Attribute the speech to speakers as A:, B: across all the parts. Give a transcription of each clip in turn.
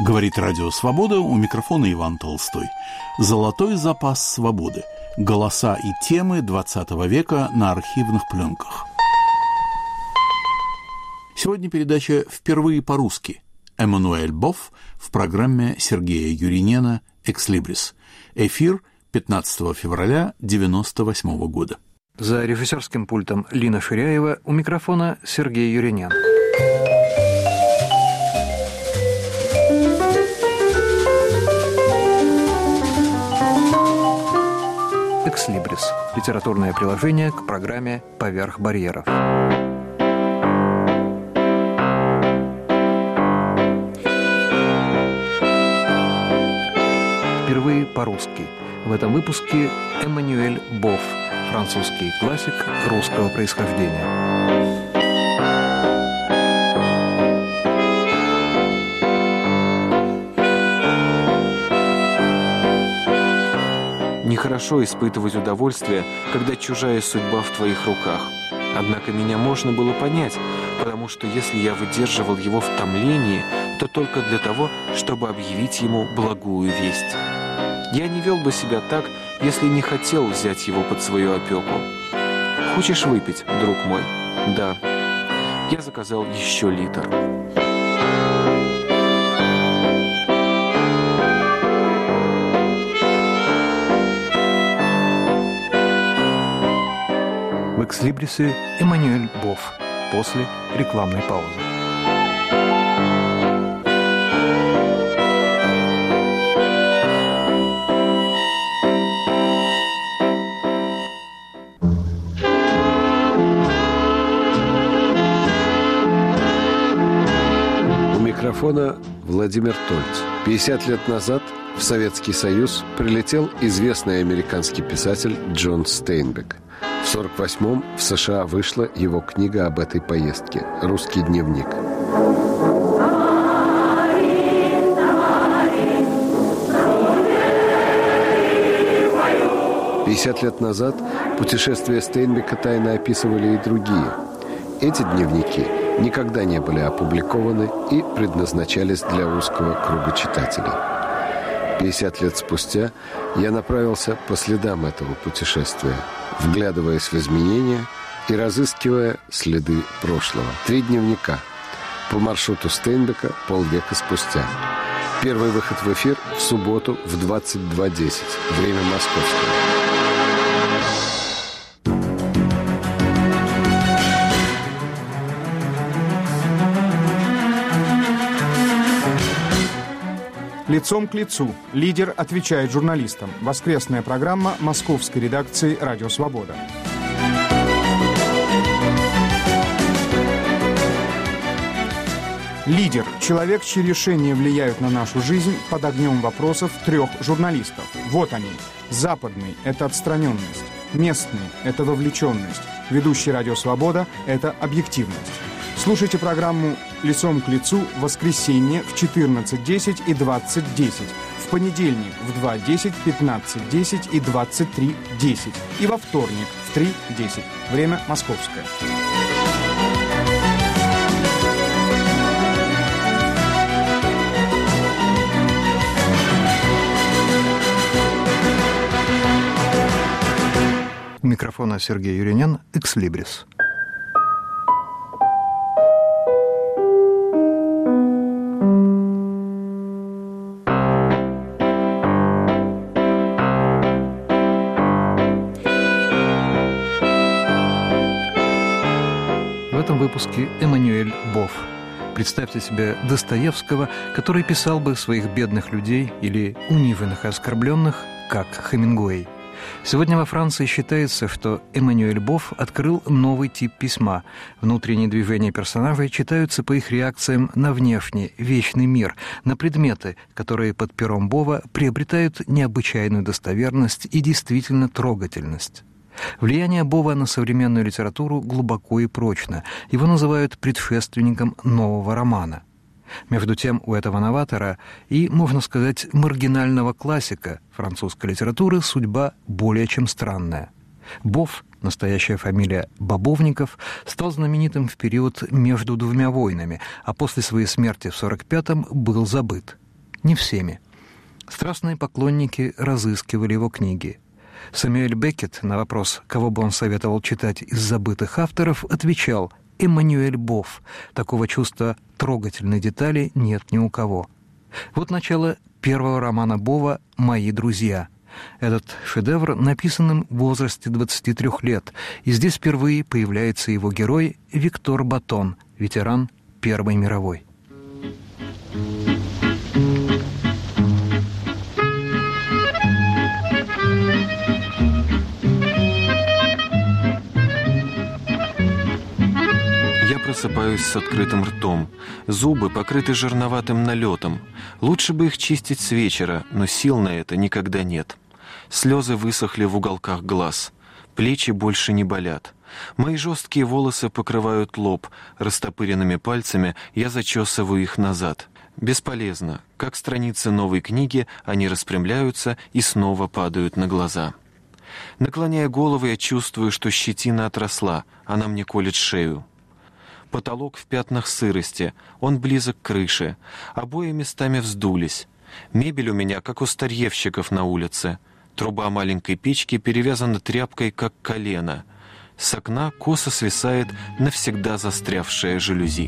A: Говорит Радио Свобода, у микрофона Иван Толстой. Золотой запас свободы. Голоса и темы XX века на архивных пленках. Сегодня передача «Впервые по-русски». Эммануэль Бофф в программе Сергея Юринена «Экслибрис». Эфир 15 февраля 1998 года.
B: За режиссерским пультом Лина Ширяева, у микрофона Сергей Юринен. «Экслибрис» – литературное приложение к программе «Поверх барьеров». Впервые по-русски. В этом выпуске Эммануэль Бофф, французский классик русского происхождения. Нехорошо испытывать удовольствие, когда чужая судьба в твоих руках. Однако меня можно было понять, потому что если я выдерживал его в томлении, то только для того, чтобы объявить ему благую весть. Я не вел бы себя так, если не хотел взять его под свою опеку. «Хочешь выпить, друг мой?» «Да». Я заказал еще литр. В «Экслибрисе» Эммануэль Бофф после рекламной паузы.
C: У микрофона Владимир Тольц. 50 лет назад в Советский Союз прилетел известный американский писатель Джон Стейнбек. В 1948-м в США вышла его книга об этой поездке «Русский дневник». «50 лет назад путешествия Стейнбека тайно описывали и другие. Эти дневники никогда не были опубликованы и предназначались для узкого круга читателей. 50 лет спустя я направился по следам этого путешествия, вглядываясь в изменения и разыскивая следы прошлого. 3 дневника по маршруту Стейнбека полвека спустя. Первый выход в эфир в субботу в 22:10, время московское.
D: «Лицом к лицу». Лидер отвечает журналистам. Воскресная программа московской редакции «Радио Свобода». Лидер – человек, чьи решения влияют на нашу жизнь под огнем вопросов 3 журналистов. Вот они. Западный – это отстраненность. Местный – это вовлеченность. Ведущий «Радио Свобода» – это объективность. Слушайте программу «Лицом к лицу» в воскресенье в 14:10 и 20:10, в понедельник в 2:10, 15:10 и 23:10 и во вторник в 3:10. Время московское.
B: У микрофона Сергей Юринен, «Экслибрис». В этом выпуске Эммануэль Бофф. Представьте себе Достоевского, который писал бы своих бедных людей или униженных и оскорбленных, как Хемингуэй. Сегодня во Франции считается, что Эммануэль Бофф открыл новый тип письма. Внутренние движения персонажей читаются по их реакциям на внешний, вечный мир, на предметы, которые под пером Бова приобретают необычайную достоверность и действительно трогательность. Влияние Бова на современную литературу глубоко и прочно. Его называют предшественником нового романа. Между тем, у этого новатора и, можно сказать, маргинального классика французской литературы судьба более чем странная. Бофф, настоящая фамилия Бобовников, стал знаменитым в период между 2 войнами, а после своей смерти в 1945-м был забыт. не всеми. Страстные поклонники разыскивали его книги. Сэмюэль Беккет на вопрос, кого бы он советовал читать из забытых авторов, отвечал: Эммануэль Бофф. Такого чувства трогательной детали нет ни у кого. Вот начало первого романа Бова «Мои друзья». Этот шедевр написан им в возрасте 23 лет, и здесь впервые появляется его герой Виктор Батон, ветеран Первой мировой.
E: Просыпаюсь с открытым ртом. Зубы покрыты жирноватым налетом. Лучше бы их чистить с вечера, но сил на это никогда нет. Слезы высохли в уголках глаз. Плечи больше не болят. Мои жесткие волосы покрывают лоб. Растопыренными пальцами я зачесываю их назад. Бесполезно. Как страницы новой книги, они распрямляются и снова падают на глаза. Наклоняя голову, я чувствую, что щетина отросла. Она мне колет шею. Потолок в пятнах сырости, он близок к крыше. Обои местами вздулись. Мебель у меня, как у старьевщиков на улице. Труба маленькой печки перевязана тряпкой, как колено. С окна косо свисает навсегда застрявшая жалюзи.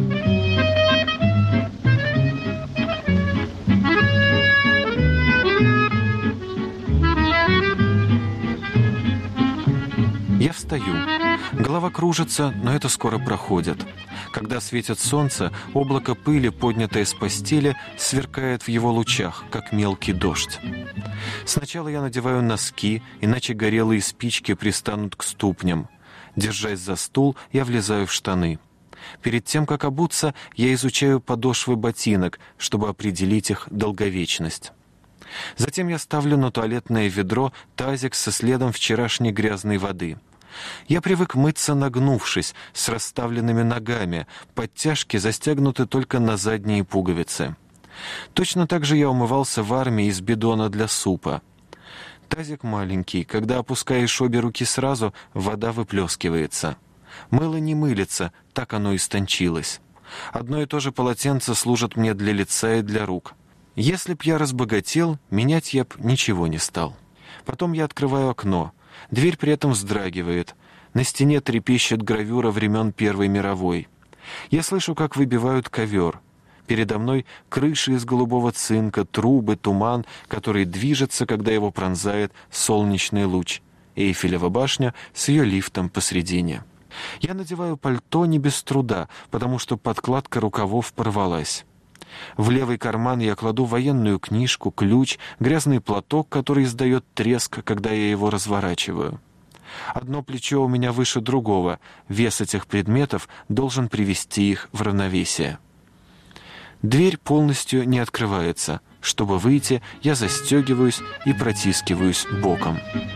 E: Я встаю. Голова кружится, но это скоро проходит. Когда светит солнце, облако пыли, поднятое с постели, сверкает в его лучах, как мелкий дождь. Сначала я надеваю носки, иначе горелые спички пристанут к ступням. Держась за стул, я влезаю в штаны. Перед тем, как обуться, я изучаю подошвы ботинок, чтобы определить их долговечность. Затем я ставлю на туалетное ведро тазик со следом вчерашней грязной воды. Я привык мыться нагнувшись, с расставленными ногами, подтяжки застегнуты только на задние пуговицы. Точно так же я умывался в армии из бидона для супа. Тазик маленький, когда опускаешь обе руки сразу, вода выплескивается. Мыло не мылится, так оно истончилось. Одно и то же полотенце служит мне для лица и для рук. Если б я разбогател, менять я б ничего не стал. Потом я открываю окно. Дверь при этом вздрагивает. На стене трепещет гравюра времен Первой мировой. Я слышу, как выбивают ковер. Передо мной крыши из голубого цинка, трубы, туман, который движется, когда его пронзает солнечный луч. Эйфелева башня с ее лифтом посредине. Я надеваю пальто не без труда, потому что подкладка рукавов порвалась. В левый карман я кладу военную книжку, ключ, грязный платок, который издает треск, когда я его разворачиваю. Одно плечо у меня выше другого. Вес этих предметов должен привести их в равновесие. Дверь полностью не открывается. Чтобы выйти, я застегиваюсь и протискиваюсь боком.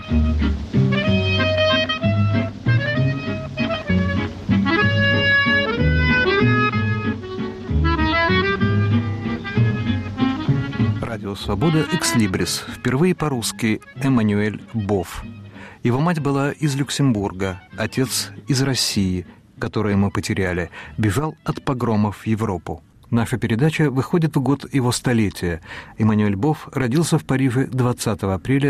B: Радио «Свобода» «Экслибрис». Впервые по-русски Эммануэль Бофф. Его мать была из Люксембурга, отец из России, которую мы потеряли, бежал от погромов в Европу. Наша передача выходит в год его столетия. Эммануэль Бофф родился в Париже 20 апреля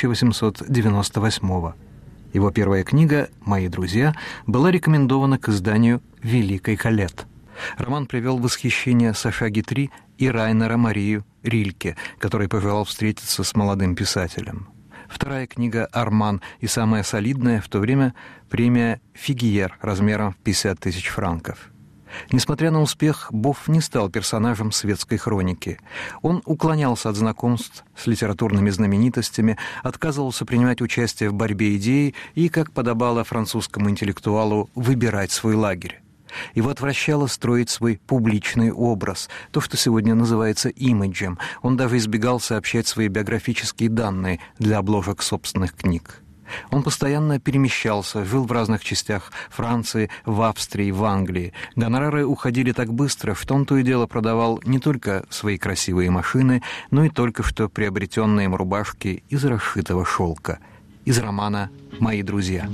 B: 1898 Его первая книга «Мои друзья» была рекомендована к изданию «Великой Колетт». Роман привел в восхищение Саша Гитри и Райнера Марию Рильке, который пожелал встретиться с молодым писателем. Вторая книга «Арман» и самая солидная в то время премия «Фигьер» размером в 50 тысяч франков. Несмотря на успех, Бофф не стал персонажем светской хроники. Он уклонялся от знакомств с литературными знаменитостями, отказывался принимать участие в борьбе идей и, как подобало французскому интеллектуалу, выбирать свой лагерь. Его отвращало строить свой публичный образ, то, что сегодня называется имиджем. Он даже избегал сообщать свои биографические данные для обложек собственных книг. Он постоянно перемещался, жил в разных частях Франции, в Австрии, в Англии. Гонорары уходили так быстро, что он то и дело продавал не только свои красивые машины, но и только что приобретенные им рубашки из расшитого шелка. Из романа «Мои друзья».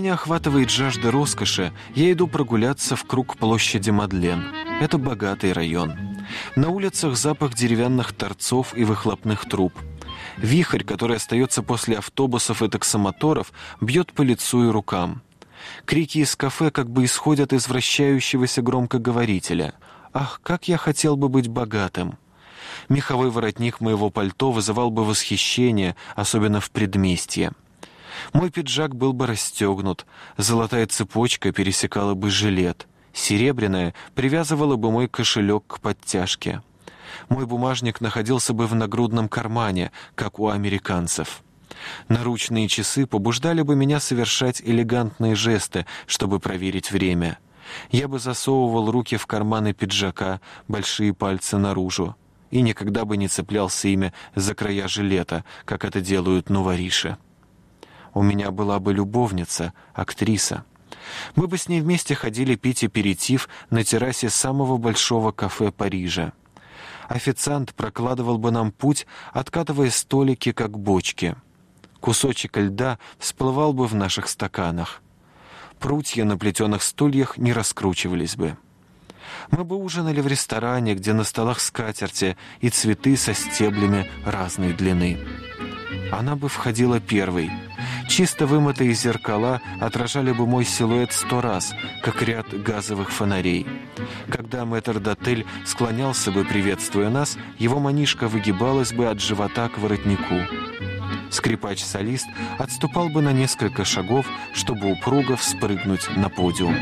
E: меня охватывает жажда роскоши, я иду прогуляться в круг площади Мадлен. Это богатый район. На улицах запах деревянных торцов и выхлопных труб. Вихрь, который остается после автобусов и таксомоторов, бьет по лицу и рукам. Крики из кафе как бы исходят из вращающегося громкоговорителя. «Ах, как я хотел бы быть богатым!» Меховой воротник моего пальто вызывал бы восхищение, особенно в предместье. Мой пиджак был бы расстегнут, золотая цепочка пересекала бы жилет, серебряная привязывала бы мой кошелек к подтяжке. Мой бумажник находился бы в нагрудном кармане, как у американцев. Наручные часы побуждали бы меня совершать элегантные жесты, чтобы проверить время. Я бы засовывал руки в карманы пиджака, большие пальцы наружу, и никогда бы не цеплялся ими за края жилета, как это делают нувориши. У меня была бы любовница, актриса. Мы бы с ней вместе ходили пить аперитив на террасе самого большого кафе Парижа. Официант прокладывал бы нам путь, откатывая столики, как бочки. Кусочек льда всплывал бы в наших стаканах. Прутья на плетеных стульях не раскручивались бы. Мы бы ужинали в ресторане, где на столах скатерти и цветы со стеблями разной длины. Она бы входила первой. Чисто вымытые зеркала отражали бы мой силуэт 100 раз, как ряд газовых фонарей. Когда мэтр-дотель склонялся бы, приветствуя нас, его манишка выгибалась бы от живота к воротнику. Скрипач-солист отступал бы на несколько шагов, чтобы упруго вспрыгнуть на подиум.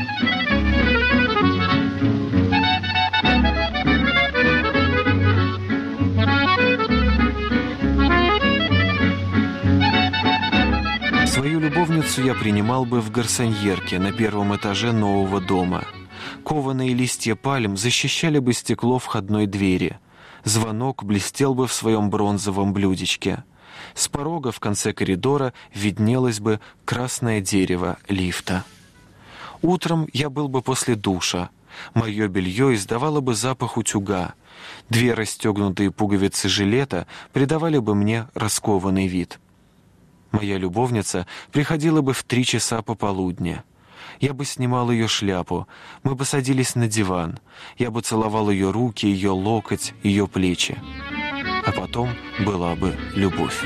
E: Свою любовницу я принимал бы в гарсоньерке на первом этаже нового дома. Кованые листья пальм защищали бы стекло входной двери. Звонок блестел бы в своем бронзовом блюдечке. С порога в конце коридора виднелось бы красное дерево лифта. Утром я был бы после душа. Мое белье издавало бы запах утюга. 2 расстегнутые пуговицы жилета придавали бы мне раскованный вид. Моя любовница приходила бы в 3 часа пополудни. Я бы снимал ее шляпу, мы бы садились на диван, я бы целовал ее руки, ее локоть, ее плечи. А потом была бы любовь.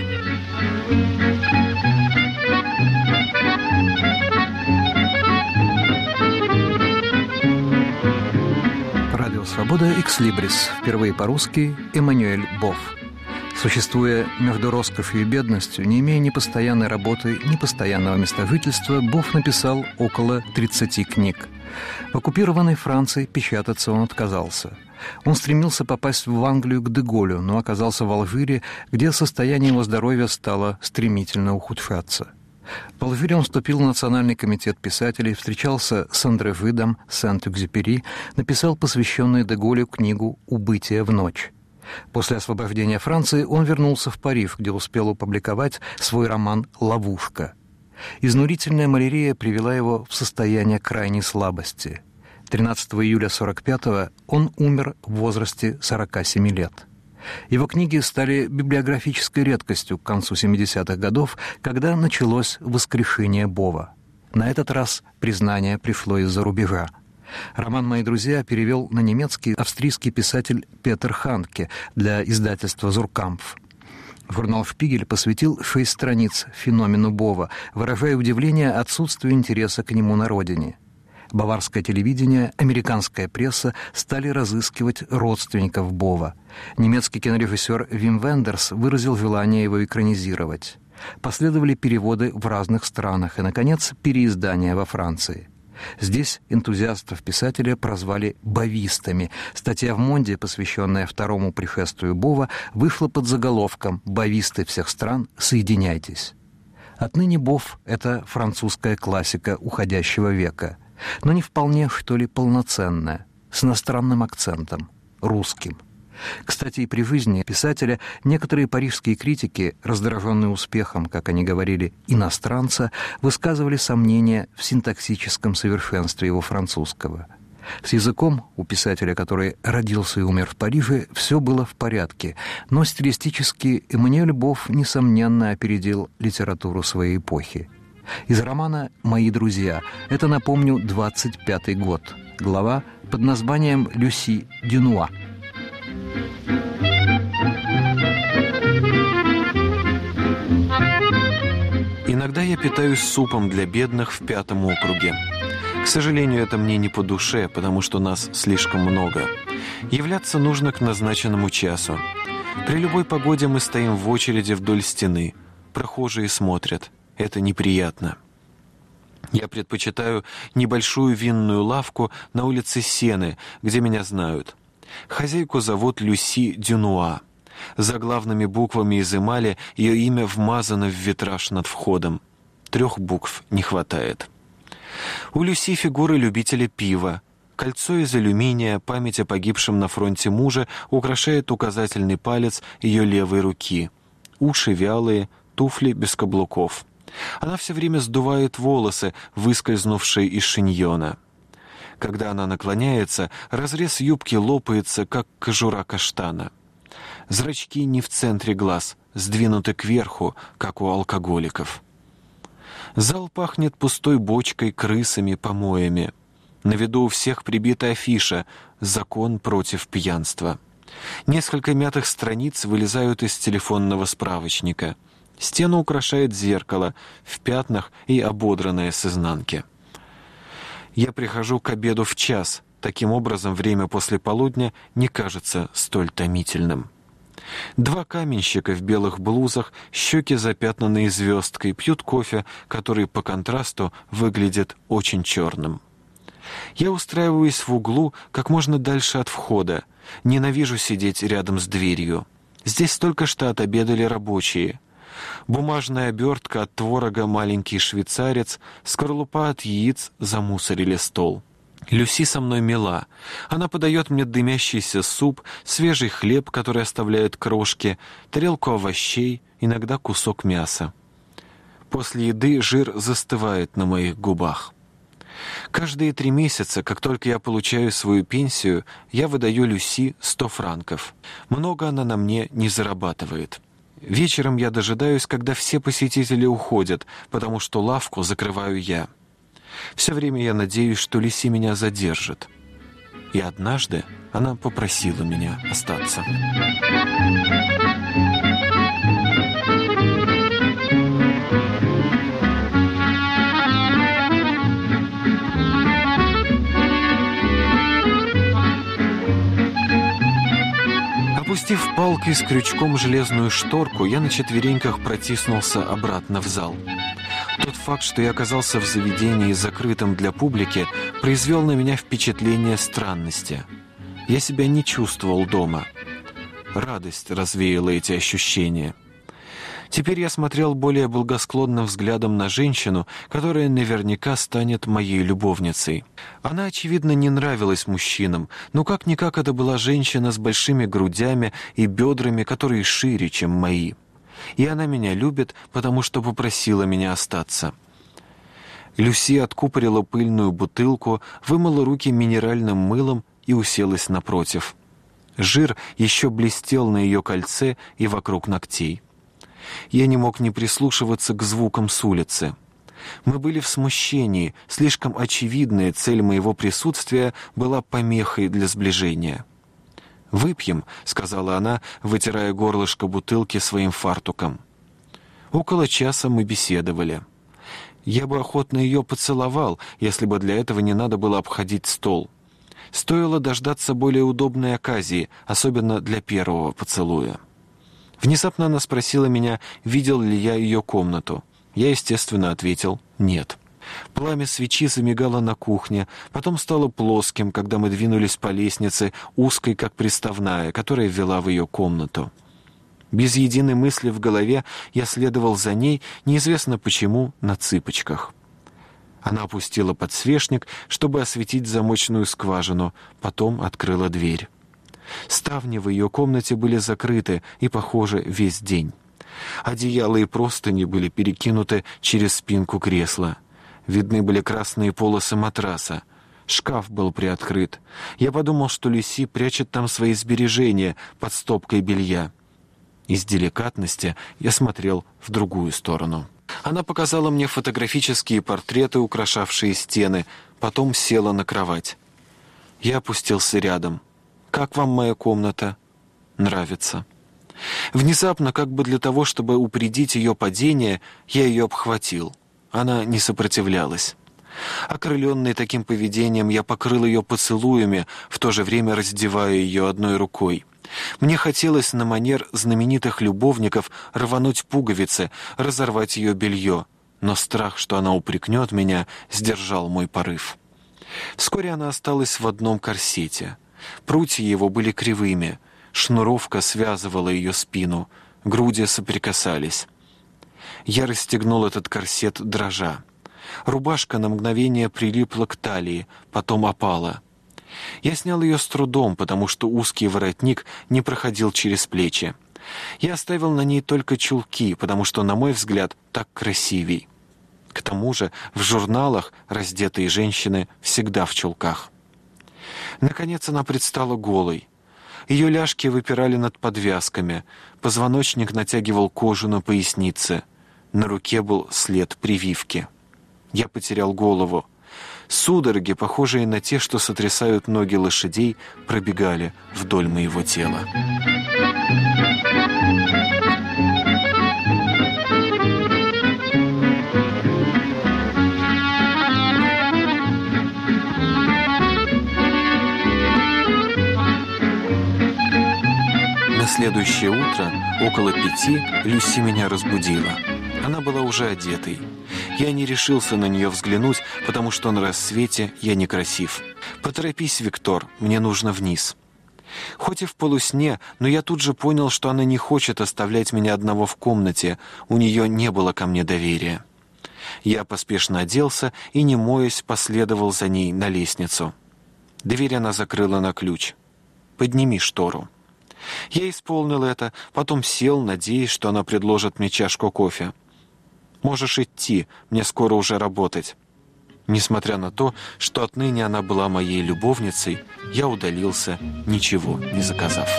B: Радио «Свобода» «Экслибрис». Впервые по-русски Эммануэль Бофф. Существуя между роскошью и бедностью, не имея ни постоянной работы, ни постоянного места жительства, Бофф написал около 30 книг. В оккупированной Франции печататься он отказался. Он стремился попасть в Англию к де Голлю, но оказался в Алжире, где состояние его здоровья стало стремительно ухудшаться. В Алжире он вступил в Национальный комитет писателей, встречался с Андре Видом, Сент-Экзюпери, написал посвященную де Голлю книгу «Убытие в ночь». После освобождения Франции он вернулся в Париж, где успел опубликовать свой роман «Ловушка». Изнурительная малярия привела его в состояние крайней слабости. 13 июля 1945-го он умер в возрасте 47 лет. Его книги стали библиографической редкостью к концу 70-х годов, когда началось воскрешение Бова. На этот раз признание пришло из-за рубежа. Роман «Мои друзья» перевел на немецкий австрийский писатель Петер Ханке для издательства «Зуркампф». Журнал «Шпигель» посвятил 6 страниц феномену Бова, выражая удивление отсутствию интереса к нему на родине. Баварское телевидение, американская пресса стали разыскивать родственников Бова. Немецкий кинорежиссер Вим Вендерс выразил желание его экранизировать. Последовали переводы в разных странах и, наконец, переиздания во Франции. Здесь энтузиастов писателя прозвали «бовистами». Статья в «Монде», посвященная второму пришествию Бова, вышла под заголовком «Бовисты всех стран, соединяйтесь». Отныне Бов — это французская классика уходящего века, но не вполне, что ли, полноценная, с иностранным акцентом, русским. Кстати, и при жизни писателя некоторые парижские критики, раздраженные успехом, как они говорили, иностранца, высказывали сомнения в синтаксическом совершенстве его французского. С языком у писателя, который родился и умер в Париже, все было в порядке, но стилистически Эммануэль Бофф, несомненно, опередил литературу своей эпохи. Из романа «Мои друзья». Это, напомню, 25-й год. Глава под названием «Люси Дюнуа».
E: Иногда я питаюсь супом для бедных в 5-м округе. К сожалению, это мне не по душе, потому что нас слишком много. Являться нужно к назначенному часу. При любой погоде мы стоим в очереди вдоль стены. Прохожие смотрят. Это неприятно. Я предпочитаю небольшую винную лавку на улице Сены, где меня знают. Хозяйку зовут Люси Дюнуа. Заглавными буквами из эмали ее имя вмазано в витраж над входом. 3 букв не хватает. У Люси фигуры любителя пива. Кольцо из алюминия, память о погибшем на фронте муже, украшает указательный палец ее левой руки. Уши вялые, туфли без каблуков. Она все время сдувает волосы, выскользнувшие из шиньона. Когда она наклоняется, разрез юбки лопается, как кожура каштана. Зрачки не в центре глаз, сдвинуты кверху, как у алкоголиков. Зал пахнет пустой бочкой, крысами, помоями. На виду у всех прибита афиша «Закон против пьянства». Несколько мятых страниц вылезают из телефонного справочника. Стену украшает зеркало, в пятнах и ободранное с изнанки. Я прихожу к обеду в час. Таким образом, время после полудня не кажется столь томительным. 2 каменщика в белых блузах, щеки запятнанные звездкой, пьют кофе, который по контрасту выглядит очень черным. Я устраиваюсь в углу как можно дальше от входа. Ненавижу сидеть рядом с дверью. Здесь только что отобедали рабочие. Бумажная обертка от творога «Маленький швейцарец», скорлупа от яиц замусорили стол. Люси со мной мила. Она подает мне дымящийся суп, свежий хлеб, который оставляет крошки, тарелку овощей, иногда кусок мяса. После еды жир застывает на моих губах. Каждые 3 месяца, как только я получаю свою пенсию, я выдаю Люси 100 франков. Много она на мне не зарабатывает. Вечером я дожидаюсь, когда все посетители уходят, потому что лавку закрываю я. Все время я надеюсь, что Люси меня задержит. И однажды она попросила меня остаться. Опустив палкой с крючком железную шторку, я на четвереньках протиснулся обратно в зал. Тот факт, что я оказался в заведении, закрытом для публики, произвел на меня впечатление странности. Я себя не чувствовал дома. Радость развеяла эти ощущения. Теперь я смотрел более благосклонным взглядом на женщину, которая наверняка станет моей любовницей. Она, очевидно, не нравилась мужчинам, но как-никак это была женщина с большими грудями и бедрами, которые шире, чем мои. И она меня любит, потому что попросила меня остаться. Люси откупорила пыльную бутылку, вымыла руки минеральным мылом и уселась напротив. Жир еще блестел на ее кольце и вокруг ногтей. Я не мог не прислушиваться к звукам с улицы. Мы были в смущении, слишком очевидная цель моего присутствия была помехой для сближения. «Выпьем», — сказала она, вытирая горлышко бутылки своим фартуком. Около часа мы беседовали. Я бы охотно ее поцеловал, если бы для этого не надо было обходить стол. Стоило дождаться более удобной оказии, особенно для первого поцелуя. Внезапно она спросила меня, видел ли я ее комнату. Я, естественно, ответил «нет». Пламя свечи замигало на кухне, потом стало плоским, когда мы двинулись по лестнице, узкой, как приставная, которая вела в ее комнату. Без единой мысли в голове я следовал за ней, неизвестно почему, на цыпочках. Она опустила подсвечник, чтобы осветить замочную скважину, потом открыла дверь. Ставни в ее комнате были закрыты и, похоже, весь день. Одеяло и простыни были перекинуты через спинку кресла. Видны были красные полосы матраса. Шкаф был приоткрыт. Я подумал, что Люси прячет там свои сбережения под стопкой белья. Из деликатности я смотрел в другую сторону. Она показала мне фотографические портреты, украшавшие стены, потом села на кровать. Я опустился рядом. «Как вам моя комната?» «Нравится». Внезапно, как бы для того, чтобы упредить ее падение, я ее обхватил. Она не сопротивлялась. Окрыленный таким поведением, я покрыл ее поцелуями, в то же время раздевая ее одной рукой. Мне хотелось на манер знаменитых любовников рвануть пуговицы, разорвать ее белье, но страх, что она упрекнет меня, сдержал мой порыв. Вскоре она осталась в одном корсете. Прутья его были кривыми, шнуровка связывала ее спину, груди соприкасались. Я расстегнул этот корсет, дрожа. Рубашка на мгновение прилипла к талии, потом опала. Я снял ее с трудом, потому что узкий воротник не проходил через плечи. Я оставил на ней только чулки, потому что, на мой взгляд, так красивей. К тому же в журналах раздетые женщины всегда в чулках. Наконец она предстала голой. Ее ляжки выпирали над подвязками, позвоночник натягивал кожу на пояснице. На руке был след прививки. Я потерял голову. Судороги, похожие на те, что сотрясают ноги лошадей, пробегали вдоль моего тела. На следующее утро, около 5, Люси меня разбудила. Она была уже одетой. Я не решился на нее взглянуть, потому что на рассвете я некрасив. «Поторопись, Виктор, мне нужно вниз». Хоть и в полусне, но я тут же понял, что она не хочет оставлять меня одного в комнате, у нее не было ко мне доверия. Я поспешно оделся и, не моясь, последовал за ней на лестницу. Дверь она закрыла на ключ. «Подними штору». Я исполнил это, потом сел, надеясь, что она предложит мне чашку кофе. «Можешь идти, мне скоро уже работать». Несмотря на то, что отныне она была моей любовницей, я удалился, ничего не заказав.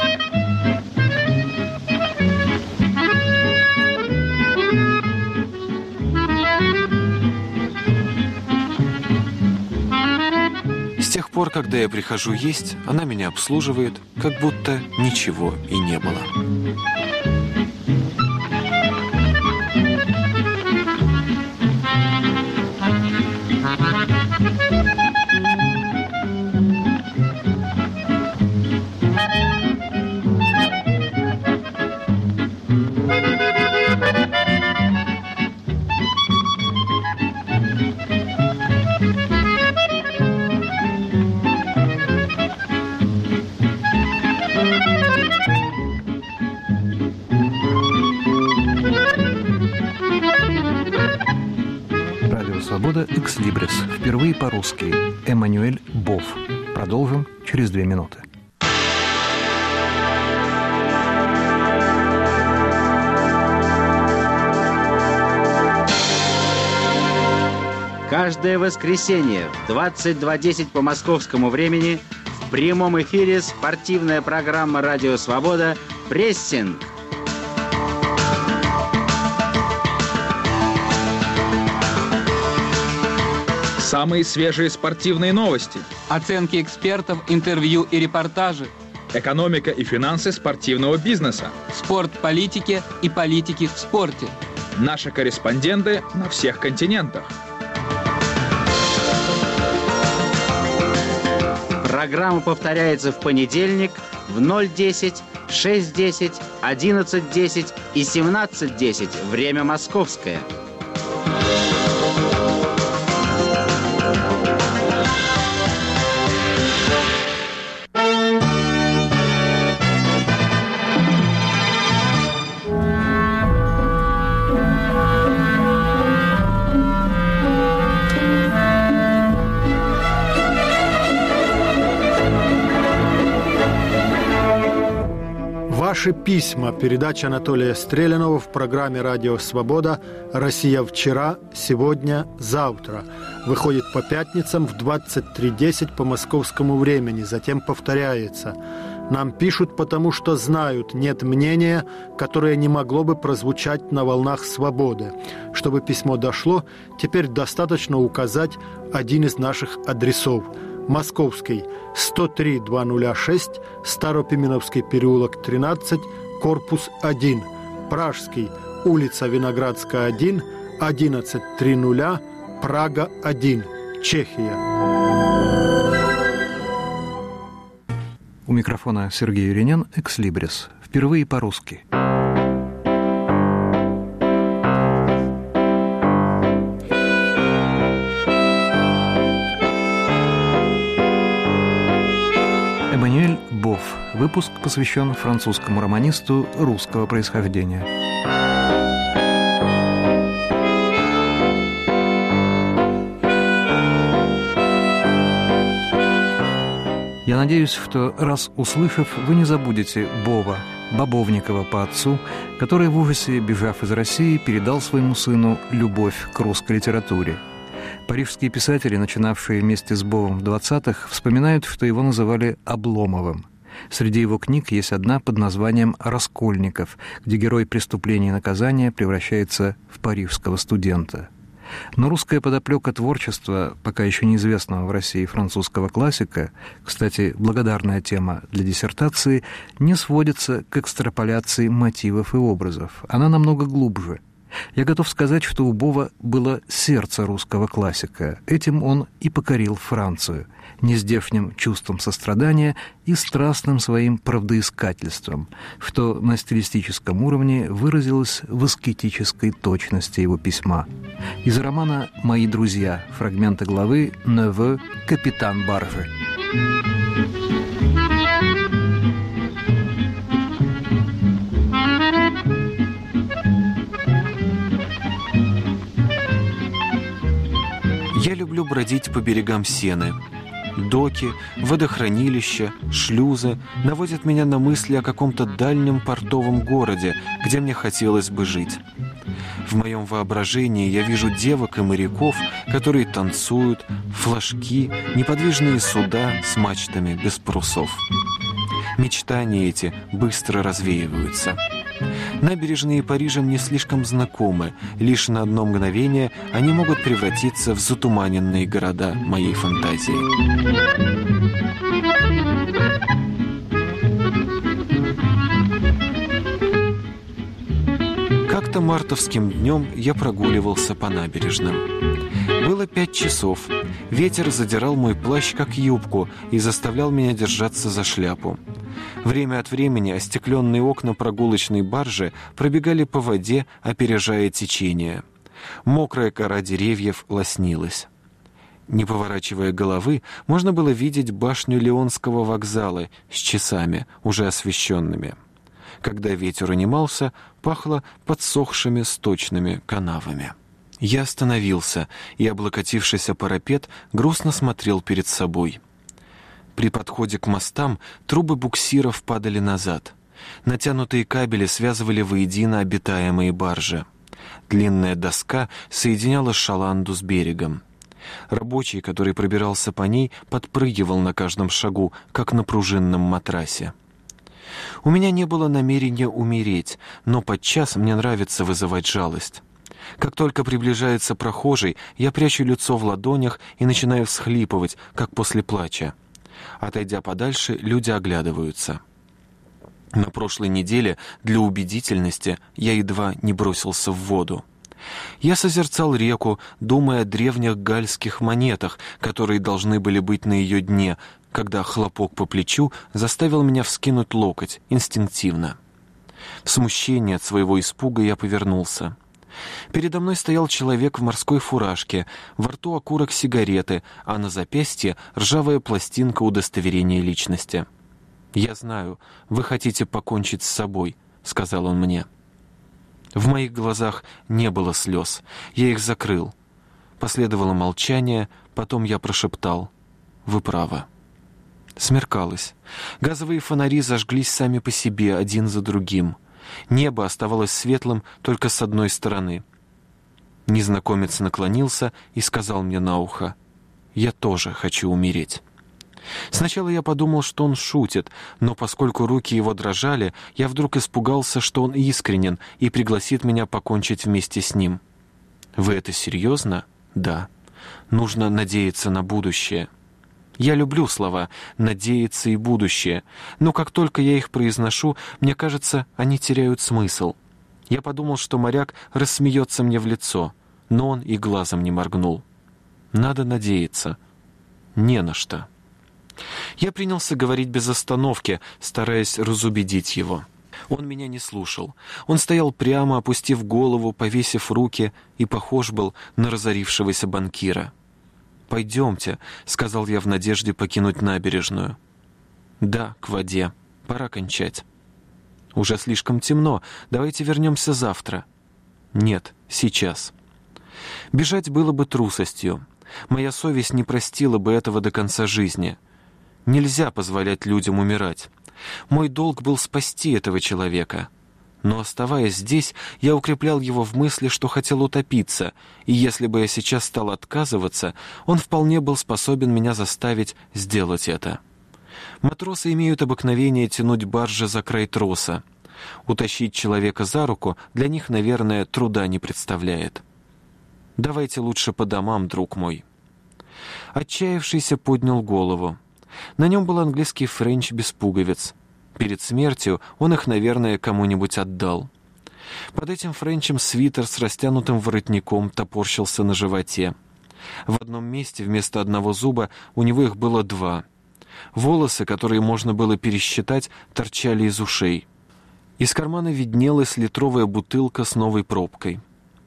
E: С тех пор, когда я прихожу есть, она меня обслуживает, как будто ничего и не было.
B: «Свобода Экслибрис». Впервые по-русски. Эммануэль Бофф. Продолжим через 2 минуты.
F: Каждое воскресенье в 22:10 по московскому времени в прямом эфире спортивная программа «Радио Свобода» «Прессинг».
G: Самые свежие спортивные новости.
H: Оценки экспертов, интервью и репортажи.
G: Экономика и финансы спортивного бизнеса.
H: Спорт политики и политики в спорте.
G: Наши корреспонденты на всех континентах.
F: Программа повторяется в понедельник в 0:10, 6:10, 11:10 и 17:10. Время московское.
I: Ваши письма. Передача Анатолия Стрелянова в программе «Радио Свобода» «Россия вчера, сегодня, завтра». Выходит по пятницам в 23:10 по московскому времени, затем повторяется. Нам пишут, потому что знают, нет мнения, которое не могло бы прозвучать на волнах свободы. Чтобы письмо дошло, теперь достаточно указать один из наших адресов. Московский, 103-206, Старопименовский переулок, 13, корпус 1. Пражский, улица Виноградская, 1, 1130, Прага, 1, Чехия.
B: У микрофона Сергей Юринен, «Экслибрис». Впервые по-русски. Эммануэль Бофф. Выпуск посвящен французскому романисту русского происхождения. Я надеюсь, что, раз услышав, вы не забудете Бова, Бобовникова по отцу, который в ужасе, бежав из России, передал своему сыну любовь к русской литературе. Парижские писатели, начинавшие вместе с Бовом в 20-х, вспоминают, что его называли Обломовым. Среди его книг есть одна под названием «Раскольников», где герой преступления и наказания превращается в парижского студента. Но русская подоплека творчества, пока еще неизвестного в России французского классика, кстати, благодарная тема для диссертации, не сводится к экстраполяции мотивов и образов. Она намного глубже. Я готов сказать, что у Бова было сердце русского классика. Этим он и покорил Францию, нездешним чувством сострадания и страстным своим правдоискательством, что на стилистическом уровне выразилось в аскетической точности его письма. Из романа «Мои друзья» фрагменты главы «Неве, капитан баржи».
E: Я люблю бродить по берегам Сены. Доки, водохранилища, шлюзы наводят меня на мысли о каком-то дальнем портовом городе, где мне хотелось бы жить. В моем воображении я вижу девок и моряков, которые танцуют, флажки, неподвижные суда с мачтами без парусов. Мечтания эти быстро развеиваются. Набережные Парижа мне слишком знакомы. Лишь на одно мгновение они могут превратиться в затуманенные города моей фантазии. Как-то мартовским днем я прогуливался по набережным. Было 5 часов. Ветер задирал мой плащ как юбку и заставлял меня держаться за шляпу. Время от времени остекленные окна прогулочной баржи пробегали по воде, опережая течение. Мокрая кора деревьев лоснилась. Не поворачивая головы, можно было видеть башню Лионского вокзала с часами, уже освещенными. Когда ветер унимался, пахло подсохшими сточными канавами. Я остановился и, облокотившись о парапет, грустно смотрел перед собой. При подходе к мостам трубы буксиров падали назад. Натянутые кабели связывали воедино обитаемые баржи. Длинная доска соединяла шаланду с берегом. Рабочий, который пробирался по ней, подпрыгивал на каждом шагу, как на пружинном матрасе. У меня не было намерения умереть, но подчас мне нравится вызывать жалость. Как только приближается прохожий, я прячу лицо в ладонях и начинаю всхлипывать, как после плача. Отойдя подальше, люди оглядываются. На прошлой неделе для убедительности я едва не бросился в воду. Я созерцал реку, думая о древних гальских монетах, которые должны были быть на ее дне, когда хлопок по плечу заставил меня вскинуть локоть инстинктивно. В смущении от своего испуга я повернулся. Передо мной стоял человек в морской фуражке, во рту окурок сигареты, а на запястье ржавая пластинка удостоверения личности. «Я знаю, вы хотите покончить с собой», — сказал он мне. В моих глазах не было слез, я их закрыл. Последовало молчание, потом я прошептал: «Вы правы». Смеркалось. Газовые фонари зажглись сами по себе, один за другим. Небо оставалось светлым только с одной стороны. Незнакомец наклонился и сказал мне на ухо: «Я тоже хочу умереть». Сначала я подумал, что он шутит, но поскольку руки его дрожали, я вдруг испугался, что он искренен и пригласит меня покончить вместе с ним. Вы это серьезно? Да. Нужно надеяться на будущее. Я люблю слова «надеяться» и «будущее», но как только я их произношу, мне кажется, они теряют смысл. Я подумал, что моряк рассмеется мне в лицо, но он и глазом не моргнул. Надо надеяться. Не на что. Я принялся говорить без остановки, стараясь разубедить его. Он меня не слушал. Он стоял прямо, опустив голову, повесив руки, и похож был на разорившегося банкира. «Пойдемте», — сказал я в надежде покинуть набережную. «Да, к воде. Пора кончать». «Уже слишком темно. Давайте вернемся завтра». «Нет, сейчас». Бежать было бы трусостью. Моя совесть не простила бы этого до конца жизни. Нельзя позволять людям умирать. Мой долг был спасти этого человека. Но, оставаясь здесь, я укреплял его в мысли, что хотел утопиться, и если бы я сейчас стал отказываться, он вполне был способен меня заставить сделать это. Матросы имеют обыкновение тянуть баржи за край троса. Утащить человека за руку для них, наверное, труда не представляет. «Давайте лучше по домам, друг мой». Отчаявшийся поднял голову. На нем был английский френч без пуговиц. Перед смертью он их, наверное, кому-нибудь отдал. Под этим френчем свитер с растянутым воротником топорщился на животе. В одном месте вместо одного зуба у него их было два. Волосы, которые можно было пересчитать, торчали из ушей. Из кармана виднелась литровая бутылка с новой пробкой.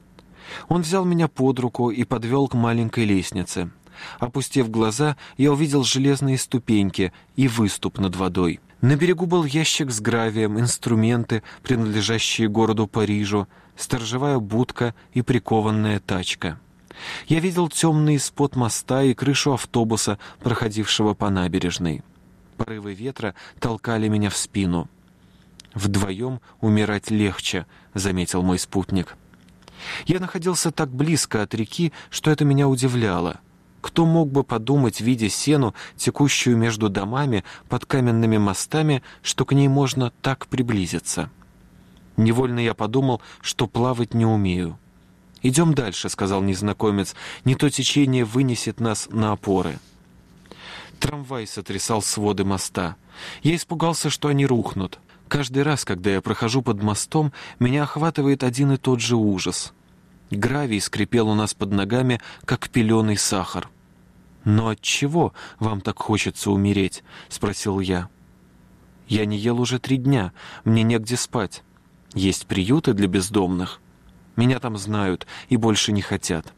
E: Он взял меня под руку и подвел к маленькой лестнице. Опустив глаза, я увидел железные ступеньки и выступ над водой. На берегу был ящик с гравием, инструменты, принадлежащие городу Парижу, сторожевая будка и прикованная тачка. Я видел темный спот моста и крышу автобуса, проходившего по набережной. Порывы ветра толкали меня в спину. «Вдвоем умирать легче», — заметил мой спутник. Я находился так близко от реки, что это меня удивляло. Кто мог бы подумать, видя сену, текущую между домами под каменными мостами, что к ней можно так приблизиться? Невольно я подумал, что плавать не умею. «Идем дальше», — сказал незнакомец, — «не то течение вынесет нас на опоры». Трамвай сотрясал своды моста. Я испугался, что они рухнут. Каждый раз, когда я прохожу под мостом, меня охватывает один и тот же ужас. Гравий скрипел у нас под ногами, как пеленый сахар. «Но отчего вам так хочется умереть?» — спросил я. «Я не ел уже 3 дня, мне негде спать. Есть приюты для бездомных. Меня там знают и больше не хотят».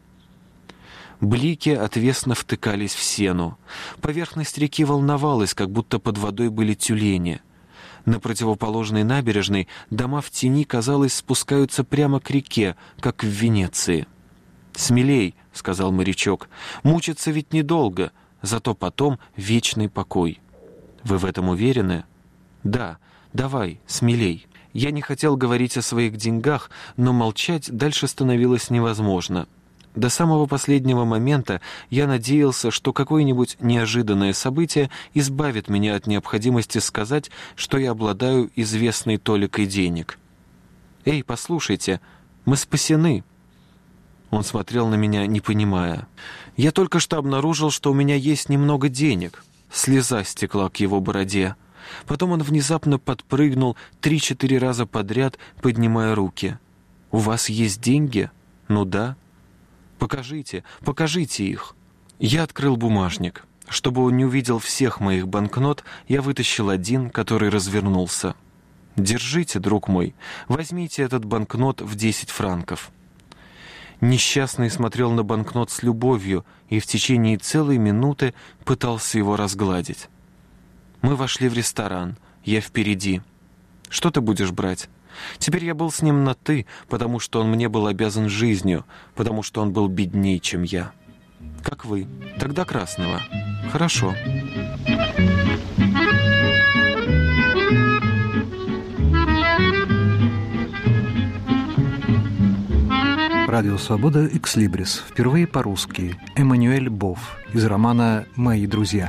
E: Блики отвесно втыкались в сену. Поверхность реки волновалась, как будто под водой были тюлени. На противоположной набережной дома в тени, казалось, спускаются прямо к реке, как в Венеции. «Смелей», — сказал морячок, — «мучиться ведь недолго, зато потом вечный покой». «Вы в этом уверены?» «Да, давай, смелей». Я не хотел говорить о своих деньгах, но молчать дальше становилось невозможно. До самого последнего момента я надеялся, что какое-нибудь неожиданное событие избавит меня от необходимости сказать, что я обладаю известной толикой денег. «Эй, послушайте, мы спасены!» Он смотрел на меня, не понимая. «Я только что обнаружил, что у меня есть немного денег». Слеза стекла к его бороде. Потом он внезапно подпрыгнул 3-4 раза подряд, поднимая руки. «У вас есть деньги?» «Ну да». «Покажите, покажите их». Я открыл бумажник. Чтобы он не увидел всех моих банкнот, я вытащил один, который развернулся. «Держите, друг мой, возьмите этот банкнот в 10 франков». Несчастный смотрел на банкнот с любовью и в течение целой минуты пытался его разгладить. Мы вошли в ресторан, я впереди. «Что ты будешь брать?» Теперь я был с ним на «ты», потому что он мне был обязан жизнью, потому что он был бедней, чем я. «Как вы? Тогда красного». «Хорошо».
B: Радио «Свобода» «Экслибрис». Впервые по-русски. Эммануэль Бофф из романа «Мои друзья».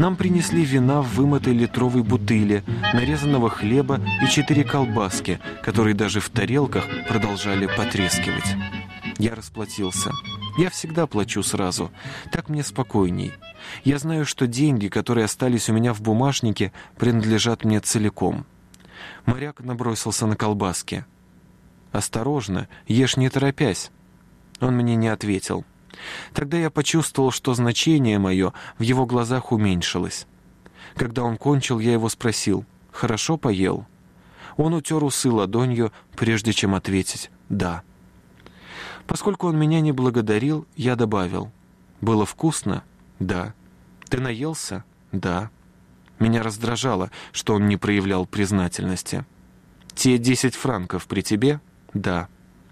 E: Нам принесли вина в вымытой литровой бутыле, нарезанного хлеба и 4 колбаски, которые даже в тарелках продолжали потрескивать. Я расплатился. Я всегда плачу сразу. Так мне спокойней. Я знаю, что деньги, которые остались у меня в бумажнике, принадлежат мне целиком. Моряк набросился на колбаски. «Осторожно, ешь не торопясь». Он мне не ответил. Тогда я почувствовал, что значение мое в его глазах уменьшилось. Когда он кончил, я его спросил: «Хорошо поел?» Он утер усы ладонью, прежде чем ответить «да». Поскольку он меня не благодарил, я добавил: «Было вкусно?» «Да». «Ты наелся?» «Да». Меня раздражало, что он не проявлял признательности. «Те 10 франков при тебе?» «Да».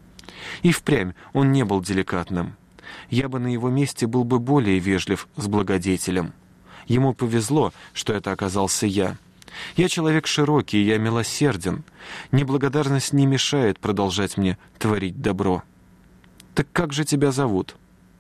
E: И впрямь он не был деликатным. Я бы на его месте был бы более вежлив с благодетелем. Ему повезло, что это оказался я. Я человек широкий, я милосерден. Неблагодарность не мешает продолжать мне творить добро. «Так как же тебя зовут?»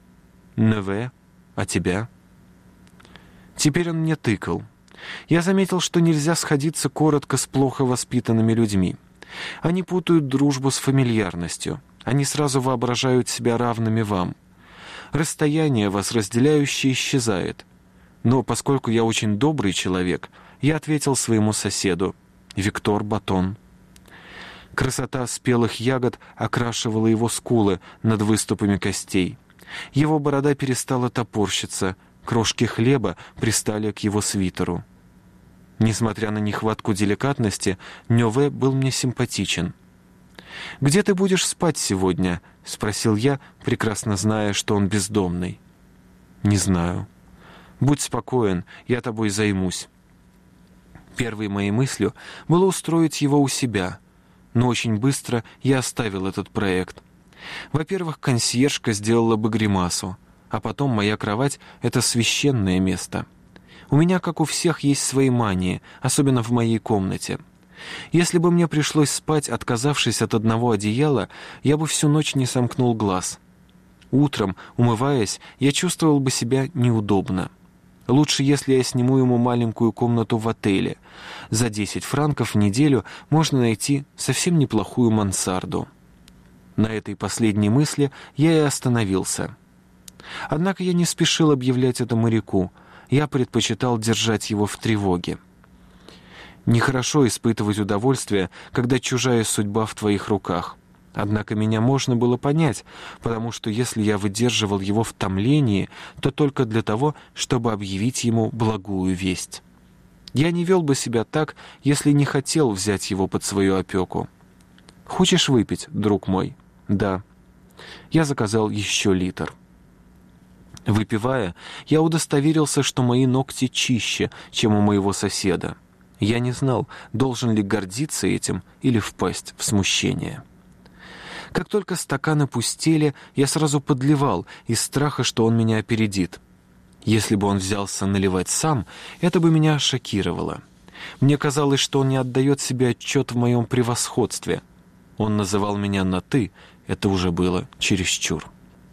E: «Неве. А тебя?» Теперь он мне тыкал. Я заметил, что нельзя сходиться коротко с плохо воспитанными людьми. Они путают дружбу с фамильярностью. Они сразу воображают себя равными вам. Расстояние, вас разделяющее, исчезает. Но поскольку я очень добрый человек, я ответил своему соседу: «Виктор Батон». Красота спелых ягод окрашивала его скулы над выступами костей. Его борода перестала топорщиться, крошки хлеба пристали к его свитеру. Несмотря на нехватку деликатности, Неве был мне симпатичен. «Где ты будешь спать сегодня?» — спросил я, прекрасно зная, что он бездомный. «Не знаю». «Будь спокоен, я тобой займусь». Первой моей мыслью было устроить его у себя, но очень быстро я оставил этот проект. Во-первых, консьержка сделала бы гримасу, а потом моя кровать — это священное место. У меня, как у всех, есть свои мании, особенно в моей комнате. Если бы мне пришлось спать, отказавшись от одного одеяла, я бы всю ночь не сомкнул глаз. Утром, умываясь, я чувствовал бы себя неудобно. Лучше, если я сниму ему маленькую комнату в отеле. За 10 франков в неделю можно найти совсем неплохую мансарду. На этой последней мысли я и остановился. Однако я не спешил объявлять это моряку. Я предпочитал держать его в тревоге. Нехорошо испытывать удовольствие, когда чужая судьба в твоих руках. Однако меня можно было понять, потому что если я выдерживал его в томлении, то только для того, чтобы объявить ему благую весть. Я не вел бы себя так, если не хотел взять его под свою опеку. «Хочешь выпить, друг мой?» «Да». Я заказал еще литр. Выпивая, я удостоверился, что мои ногти чище, чем у моего соседа. Я не знал, должен ли гордиться этим или впасть в смущение. Как только стаканы пустели, я сразу подливал из страха, что он меня опередит. Если бы он взялся наливать сам, это бы меня шокировало. Мне казалось, что он не отдает себе отчет в моем превосходстве. Он называл меня на «ты», это уже было чересчур.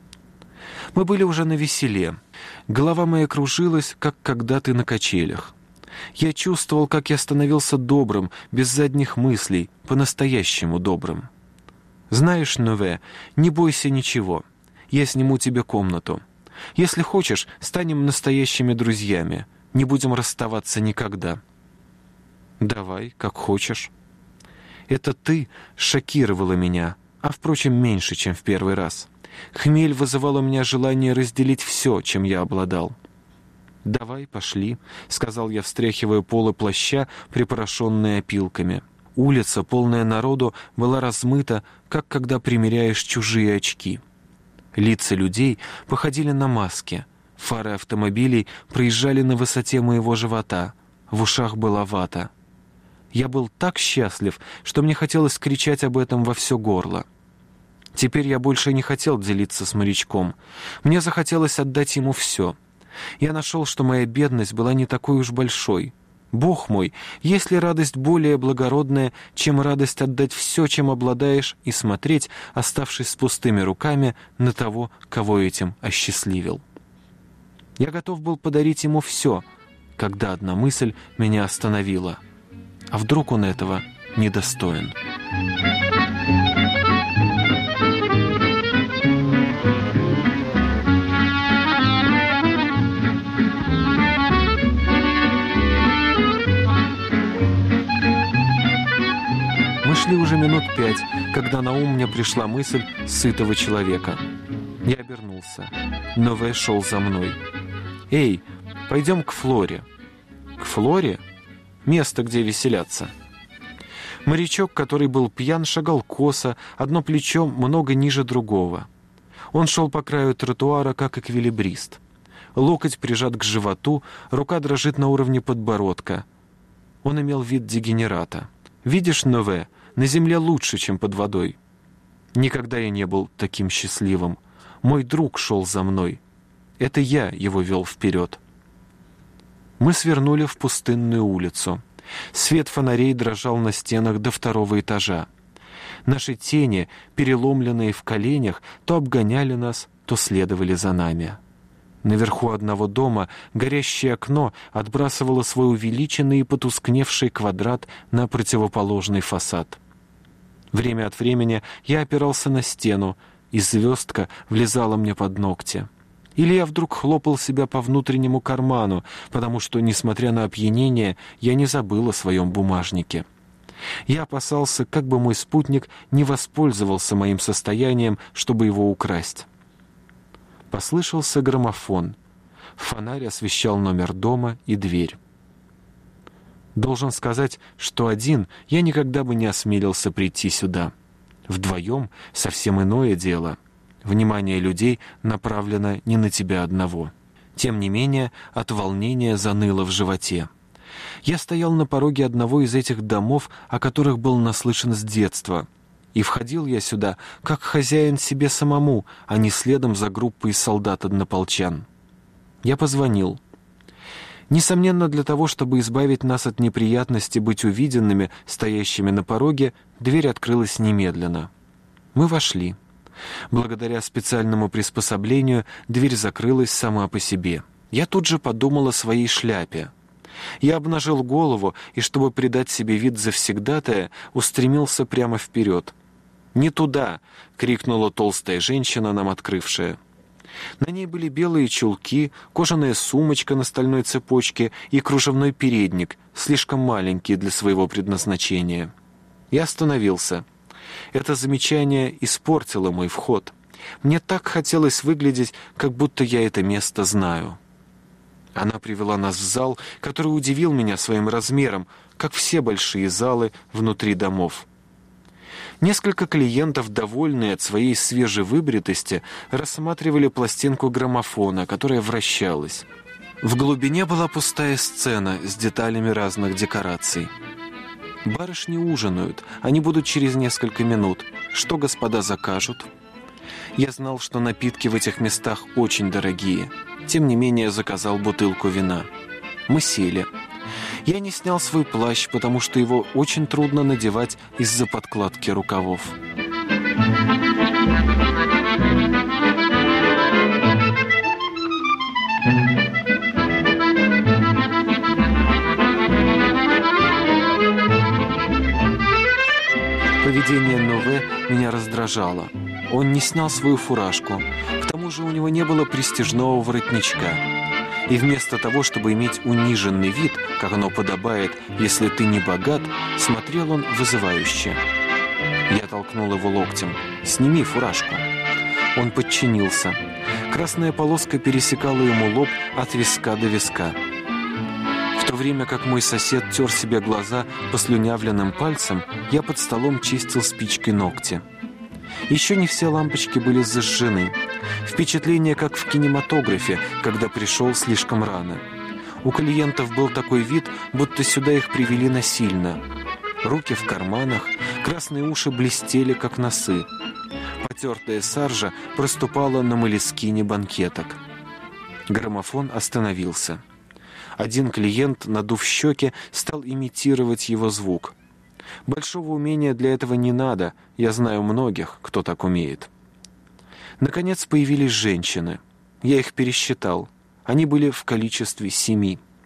E: Мы были уже навеселе. Голова моя кружилась, как когда ты на качелях. Я чувствовал, как я становился добрым, без задних мыслей, по-настоящему добрым. «Знаешь, Неве, не бойся ничего. Я сниму тебе комнату. Если хочешь, станем настоящими друзьями. Не будем расставаться никогда». «Давай, как хочешь». Это «ты» шокировало меня, а, впрочем, меньше, чем в первый раз. Хмель вызывал у меня желание разделить все, чем я обладал. «Давай, пошли», — сказал я, встряхивая полы плаща, припорошенные опилками. Улица, полная народу, была размыта, как когда примеряешь чужие очки. Лица людей походили на маски. Фары автомобилей проезжали на высоте моего живота. В ушах была вата. Я был так счастлив, что мне хотелось кричать об этом во все горло. Теперь я больше не хотел делиться с морячком. Мне захотелось отдать ему все. Я нашел, что моя бедность была не такой уж большой. Бог мой, есть ли радость более благородная, чем радость отдать все, чем обладаешь, и смотреть, оставшись с пустыми руками, на того, кого этим осчастливил? Я готов был подарить ему все, когда одна мысль меня остановила. А вдруг он этого недостоин? Мы шли уже минут 5, когда на ум мне пришла мысль сытого человека. Я обернулся. Нове шел за мной. «Эй, пойдем к Флоре». «К Флоре? Место, где веселятся». Морячок, который был пьян, шагал косо, одно плечо много ниже другого. Он шел по краю тротуара, как эквилибрист. Локоть прижат к животу, рука дрожит на уровне подбородка. Он имел вид дегенерата. «Видишь, Нове, на земле лучше, чем под водой». Никогда я не был таким счастливым. Мой друг шел за мной. Это я его вел вперед. Мы свернули в пустынную улицу. Свет фонарей дрожал на стенах до 2-го этажа. Наши тени, переломленные в коленях, то обгоняли нас, то следовали за нами. Наверху одного дома горящее окно отбрасывало свой увеличенный и потускневший квадрат на противоположный фасад. Время от времени я опирался на стену, и звездка влезала мне под ногти. Или я вдруг хлопал себя по внутреннему карману, потому что, несмотря на опьянение, я не забыл о своем бумажнике. Я опасался, как бы мой спутник не воспользовался моим состоянием, чтобы его украсть. Послышался граммофон. Фонарь освещал номер дома и дверь. Должен сказать, что один я никогда бы не осмелился прийти сюда. Вдвоем совсем иное дело. Внимание людей направлено не на тебя одного. Тем не менее, от волнения заныло в животе. Я стоял на пороге одного из этих домов, о которых был наслышан с детства. И входил я сюда, как хозяин себе самому, а не следом за группой солдат-однополчан. Я позвонил. Несомненно, для того, чтобы избавить нас от неприятности быть увиденными, стоящими на пороге, дверь открылась немедленно. Мы вошли. Благодаря специальному приспособлению дверь закрылась сама по себе. Я тут же подумал о своей шляпе. Я обнажил голову и, чтобы придать себе вид завсегдатая, устремился прямо вперед. «Не туда!» — крикнула толстая женщина, нам открывшая. На ней были белые чулки, кожаная сумочка на стальной цепочке и кружевной передник, слишком маленький для своего предназначения. Я остановился. Это замечание испортило мой вход. Мне так хотелось выглядеть, как будто я это место знаю. Она привела нас в зал, который удивил меня своим размером, как все большие залы внутри домов. Несколько клиентов, довольные от своей свежевыбритости, рассматривали пластинку граммофона, которая вращалась. В глубине была пустая сцена с деталями разных декораций. «Барышни ужинают, они будут через несколько минут. Что господа закажут?» Я знал, что напитки в этих местах очень дорогие. Тем не менее, заказал бутылку вина. Мы сели. Я не снял свой плащ, потому что его очень трудно надевать из-за подкладки рукавов. Поведение Нове меня раздражало. Он не снял свою фуражку. К тому же у него не было престижного воротничка. И вместо того, чтобы иметь униженный вид, как оно подобает, если ты не богат, смотрел он вызывающе. Я толкнул его локтем. «Сними фуражку». Он подчинился. Красная полоска пересекала ему лоб от виска до виска. В то время как мой сосед тер себе глаза послюнявленным пальцем, я под столом чистил спичкой ногти. Еще не все лампочки были зажжены. Впечатление, как в кинематографе, когда пришел слишком рано. У клиентов был такой вид, будто сюда их привели насильно. Руки в карманах, красные уши блестели, как носы. Потертая саржа проступала на молескине банкеток. Граммофон остановился. Один клиент, надув щеки, стал имитировать его звук. Большого умения для этого не надо, я знаю многих, кто так умеет. Наконец появились женщины. Я их пересчитал. Они были в количестве 7.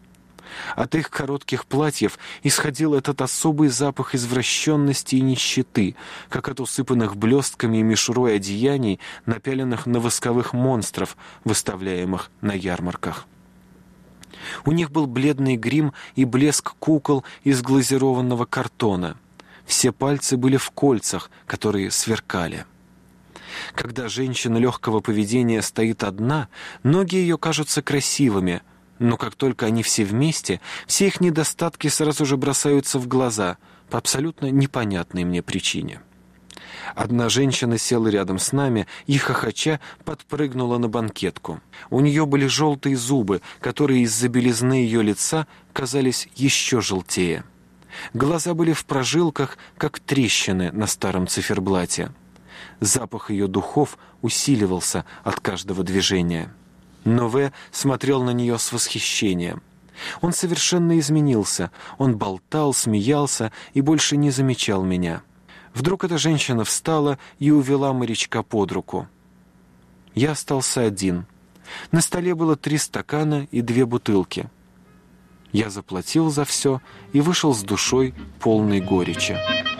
E: От их коротких платьев исходил этот особый запах извращенности и нищеты, как от усыпанных блестками и мишурой одеяний, напяленных на восковых монстров, выставляемых на ярмарках. У них был бледный грим и блеск кукол из глазированного картона. Все пальцы были в кольцах, которые сверкали. Когда женщина легкого поведения стоит одна, ноги ее кажутся красивыми, но как только они все вместе, все их недостатки сразу же бросаются в глаза по абсолютно непонятной мне причине. Одна женщина села рядом с нами и, хохоча, подпрыгнула на банкетку. У нее были желтые зубы, которые из-за белизны ее лица казались еще желтее. Глаза были в прожилках, как трещины на старом циферблате. Запах ее духов усиливался от каждого движения. Нове смотрел на нее с восхищением. Он совершенно изменился. Он болтал, смеялся и больше не замечал меня. Вдруг эта женщина встала и увела морячка под руку. Я остался один. На столе было 3 стакана и 2 бутылки. Я заплатил за все и вышел с душой полной горечи.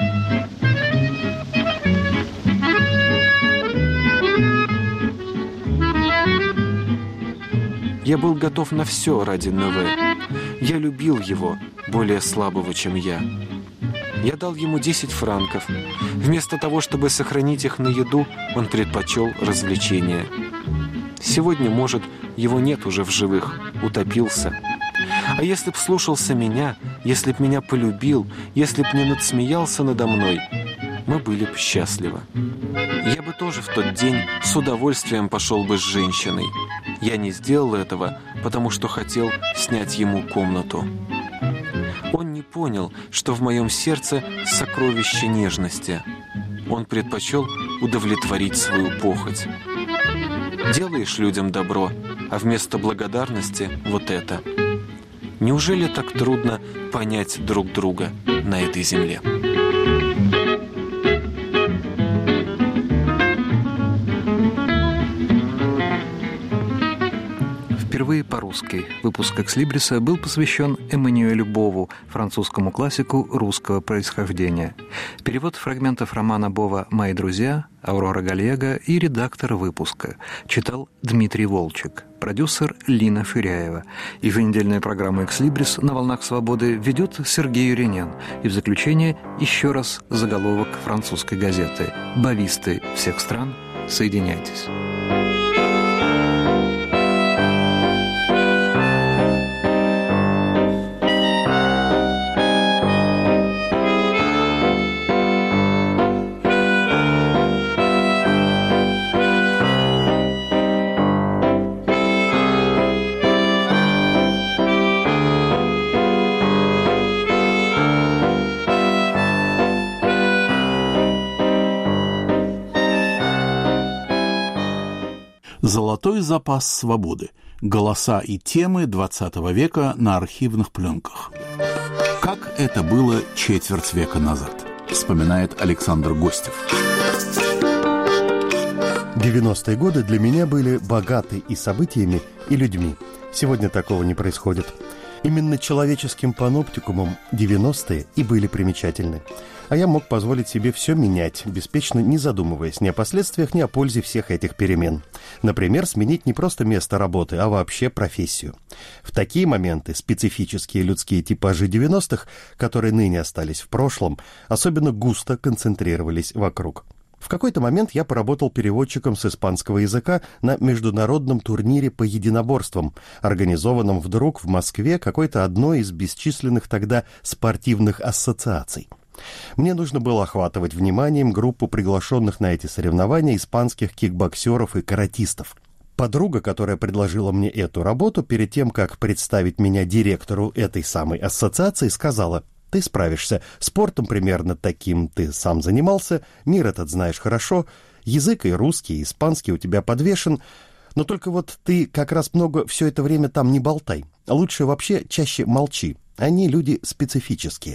E: Я был готов на все ради Нове. Я любил его, более слабого, чем я. Я дал ему 10 франков. Вместо того, чтобы сохранить их на еду, он предпочел развлечения. Сегодня, может, его нет уже в живых, утопился. А если б слушался меня, если б меня полюбил, если б не надсмеялся надо мной, мы были бы счастливы. Я бы тоже в тот день с удовольствием пошел бы с женщиной. Я не сделал этого, потому что хотел снять ему комнату. Он не понял, что в моем сердце сокровище нежности. Он предпочел удовлетворить свою похоть. Делаешь людям добро, а вместо благодарности вот это. Неужели так трудно понять друг друга на этой земле?
B: Впервые по-русски выпуск «Экслибриса» был посвящен Эммануэлю Бову, французскому классику русского происхождения. Перевод фрагментов романа Бова «Мои друзья», Аурора Галлего и редактор выпуска читал Дмитрий Волчек, продюсер Лина Фюряева. Еженедельную программу «Экслибрис» на «Волнах свободы» ведет Сергей Юринен. И в заключение еще раз заголовок французской газеты: «Бовисты всех стран, соединяйтесь».
A: Золотой запас свободы. Голоса и темы XX века на архивных пленках. Как это было четверть века назад, вспоминает Александр Гостев.
J: 90-е годы для меня были богаты и событиями, и людьми. Сегодня такого не происходит. Именно человеческим паноптикумом 90-е и были примечательны. А я мог позволить себе все менять, беспечно не задумываясь ни о последствиях, ни о пользе всех этих перемен. Например, сменить не просто место работы, а вообще профессию. В такие моменты специфические людские типажи 90-х, которые ныне остались в прошлом, особенно густо концентрировались вокруг. В какой-то момент я поработал переводчиком с испанского языка на международном турнире по единоборствам, организованном вдруг в Москве какой-то одной из бесчисленных тогда спортивных ассоциаций. Мне нужно было охватывать вниманием группу приглашенных на эти соревнования испанских кикбоксеров и каратистов. Подруга, которая предложила мне эту работу, перед тем, как представить меня директору этой самой ассоциации, сказала: «Ты справишься, спортом примерно таким ты сам занимался, мир этот знаешь хорошо, язык и русский, и испанский у тебя подвешен, но только вот ты как раз много все это время там не болтай, лучше вообще чаще молчи, они люди специфические».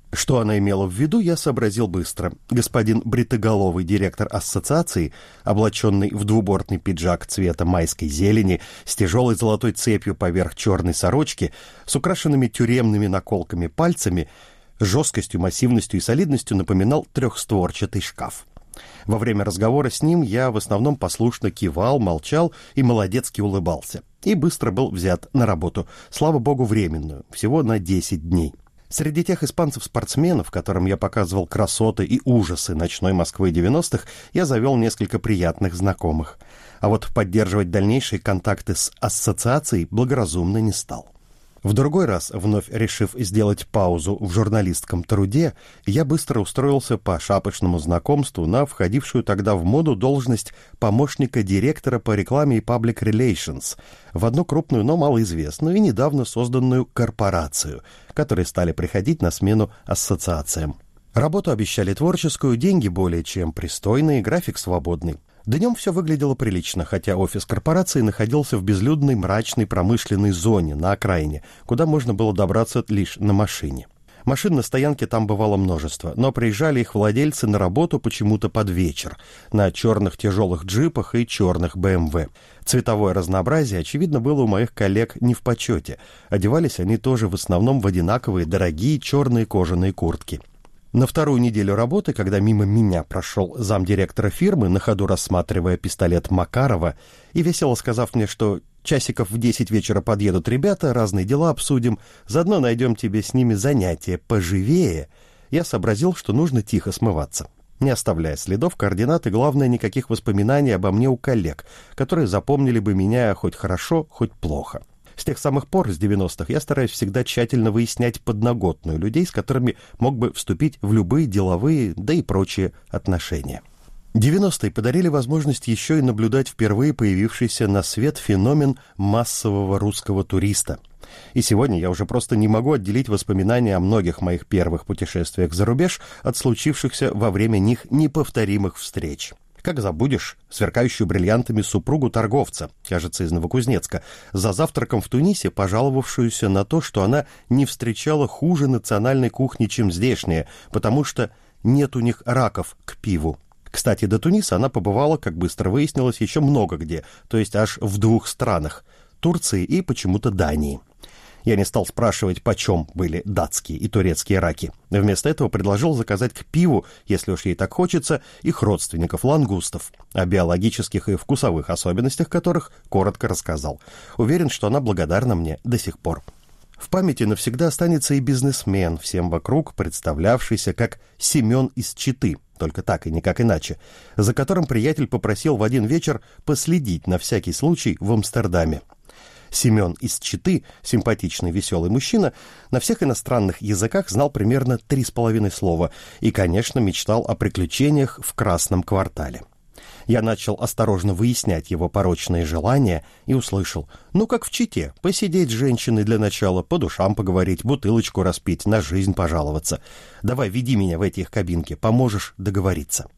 J: Что она имела в виду, я сообразил быстро. Господин бритоголовый директор ассоциации, облаченный в двубортный пиджак цвета майской зелени, с тяжелой золотой цепью поверх черной сорочки, с украшенными тюремными наколками пальцами, жесткостью, массивностью и солидностью напоминал трехстворчатый шкаф. Во время разговора с ним я в основном послушно кивал, молчал и молодецки улыбался. И быстро был взят на работу, слава богу, временную, всего на 10 дней. Среди тех испанцев-спортсменов, которым я показывал красоты и ужасы ночной Москвы 90-х, я завел несколько приятных знакомых. А вот поддерживать дальнейшие контакты с ассоциацией благоразумно не стал. В другой раз, вновь решив сделать паузу в журналистском труде, я быстро устроился по шапочному знакомству на входившую тогда в моду должность помощника директора по рекламе и public relations в одну крупную, но малоизвестную и недавно созданную корпорацию, которые стали приходить на смену ассоциациям. Работу обещали творческую, деньги более чем пристойные, график свободный. Днем все выглядело прилично, хотя офис корпорации находился в безлюдной мрачной промышленной зоне на окраине, куда можно было добраться лишь на машине. Машин на стоянке там бывало множество, но приезжали их владельцы на работу почему-то под вечер, на черных тяжелых джипах и черных БМВ. Цветовое разнообразие, очевидно, было у моих коллег не в почете. Одевались они тоже в основном в одинаковые дорогие черные кожаные куртки. На вторую неделю работы, когда мимо меня прошел замдиректора фирмы, на ходу рассматривая пистолет Макарова, и весело сказав мне, что часиков в 10 вечера подъедут ребята, разные дела обсудим, заодно найдем тебе с ними занятие поживее, я сообразил, что нужно тихо смываться, не оставляя следов, координат и, главное, никаких воспоминаний обо мне у коллег, которые запомнили бы меня хоть хорошо, хоть плохо. С тех самых пор, с 90-х, я стараюсь всегда тщательно выяснять подноготную людей, с которыми мог бы вступить в любые деловые, да и прочие отношения. 90-е подарили возможность еще и наблюдать впервые появившийся на свет феномен массового русского туриста. И сегодня я уже просто не могу отделить воспоминания о многих моих первых путешествиях за рубеж от случившихся во время них неповторимых встреч. Как забудешь сверкающую бриллиантами супругу торговца, кажется, из Новокузнецка, за завтраком в Тунисе пожаловавшуюся на то, что она не встречала хуже национальной кухни, чем здешняя, потому что нет у них раков к пиву. Кстати, до Туниса она побывала, как быстро выяснилось, еще много где, то есть аж в 2 странах – Турции и почему-то Дании. Я не стал спрашивать, почем были датские и турецкие раки. Вместо этого предложил заказать к пиву, если уж ей так хочется, их родственников лангустов, о биологических и вкусовых особенностях которых коротко рассказал. Уверен, что она благодарна мне до сих пор. В памяти навсегда останется и бизнесмен, всем вокруг представлявшийся как Семен из Читы, только так и никак иначе, за которым приятель попросил в один вечер последить на всякий случай в Амстердаме. Семен из Читы, симпатичный веселый мужчина, на всех иностранных языках знал примерно 3,5 слова и, конечно, мечтал о приключениях в Красном квартале. Я начал осторожно выяснять его порочные желания и услышал: ну, как в Чите, посидеть с женщиной для начала, по душам поговорить, бутылочку распить, на жизнь пожаловаться. Давай, веди меня в эти их кабинки, поможешь договориться.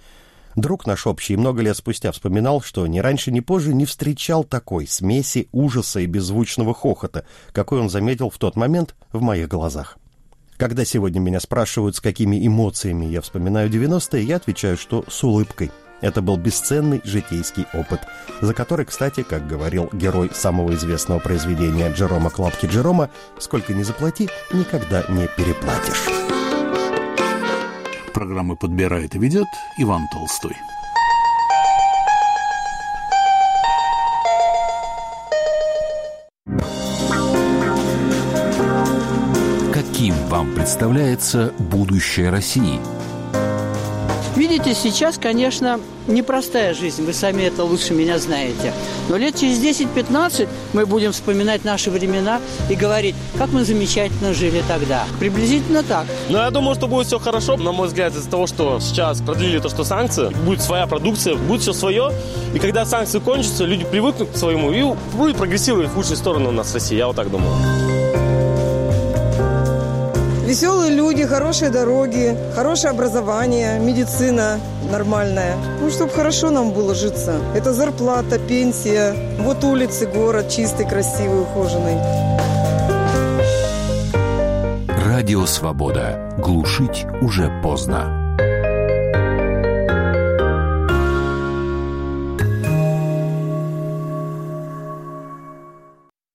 J: Друг наш общий много лет спустя вспоминал, что ни раньше, ни позже не встречал такой смеси ужаса и беззвучного хохота, какой он заметил в тот момент в моих глазах. Когда сегодня меня спрашивают, с какими эмоциями я вспоминаю 90-е, я отвечаю, что с улыбкой. Это был бесценный житейский опыт, за который, кстати, как говорил герой самого известного произведения Джерома Клапки Джерома, сколько ни заплати, никогда не переплатишь.
A: Программы подбирает и ведет Иван Толстой.
K: Каким вам представляется будущее России?
L: Видите, сейчас, конечно, непростая жизнь, вы сами это лучше меня знаете. Но лет через 10-15 мы будем вспоминать наши времена и говорить, как мы замечательно жили тогда. Приблизительно так.
M: Но я думаю, что будет все хорошо. На мой взгляд, из-за того, что сейчас продлили то, что санкции, будет своя продукция, будет все свое. И когда санкции кончатся, люди привыкнут к своему и будет прогрессировать в лучшую сторону у нас в России. Я вот так думаю.
N: Веселые люди, хорошие дороги, хорошее образование, медицина нормальная. Ну, чтобы хорошо нам было житься. Это зарплата, пенсия. Вот улицы, город чистый, красивый, ухоженный.
K: Радио «Свобода». Глушить уже поздно.